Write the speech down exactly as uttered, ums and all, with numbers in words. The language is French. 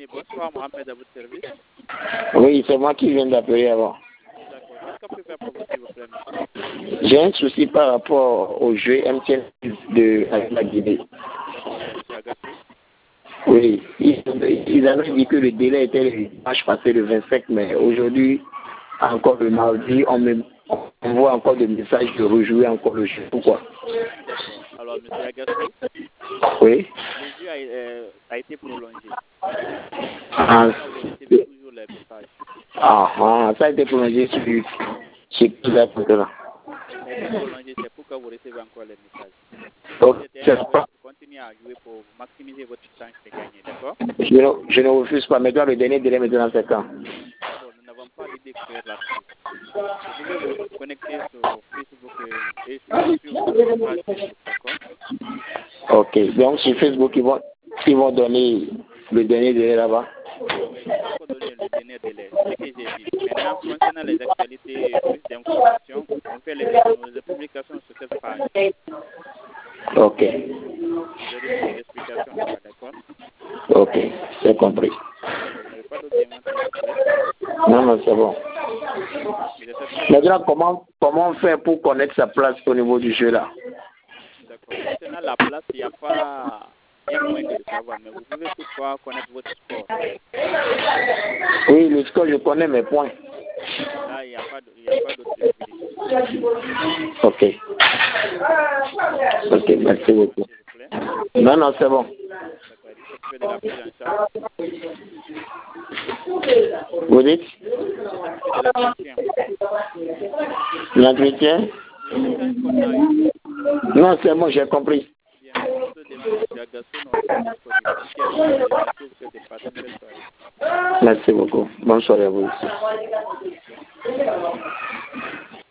Bonsoir, Mohamed, à votre service. Oui, c'est moi qui viens d'appeler avant. D'accord. Qu'est-ce qu'on peut faire pour vous, s'il vous plaît, monsieur? J'ai un souci par rapport au jeu M T N de la Guinée. D'accord, c'est monsieur Agassou. Oui, ils, ils avaient dit que le délai était le dimanche passé, le vingt-cinq, mais aujourd'hui, encore le mardi, on me on voit encore des messages de rejouer encore le jeu. Pourquoi? D'accord. Alors, monsieur Agassou, oui. le jeu a, euh, a été prolongé. Ah, Vous recevez toujours les messages. ah, ah, ça a été prolongé sur chez qui là maintenant. Ça a été prolongé, c'est pourquoi vous recevez encore les messages. Donc, C'était c'est un pas- continuez à jouer pour maximiser votre chance de gagner, d'accord? je, ne, je ne refuse pas. Maintenant, le dernier délai maintenant, c'est quand? Bon, nous n'avons pas d'idée claire là-dessus. Vous pouvez vous connecter sur Facebook et sur, sur votre page Facebook, d'accord? Ok, donc sur Facebook, ils vont, ils vont donner le dernier délai là-bas. Oui, il faut encore donner le dernier délai, ce que j'ai dit. Maintenant, concernant les actualités et plus d'informations, on fait les, les publications sur cette page. Ok, Vous aurez plus d'explications là-bas, d'accord? ok, c'est compris. D'accord, vous n'avez pas d'autres demandes, s'il vous plaît? Non, non, c'est bon. Je sais que- Maintenant, comment, comment on fait pour connaître sa place au niveau du jeu là? D'accord. Concernant la place, il n'y a pas un moyen de le savoir, mais vous pouvez toutefois connaître votre score. Oui, le score, je connais mes points. Là, il n'y a pas de- il n'y a pas d'autre possibilité. Ok. Ok, merci beaucoup. S'il vous plaît. Non, non, c'est bon. D'accord. Il faut s'occuper de la prise en charge. Vous dites? S'occuper de l'entretien. L'entretien? L'échange qu'on a eu. Non, c'est bon, j'ai compris. Bien, notre demande, M. Agassou, nous sommes disponibles. Si il y a besoin de quelque chose, que de passer une belle soirée. Merci beaucoup. Bonne soirée à vous aussi.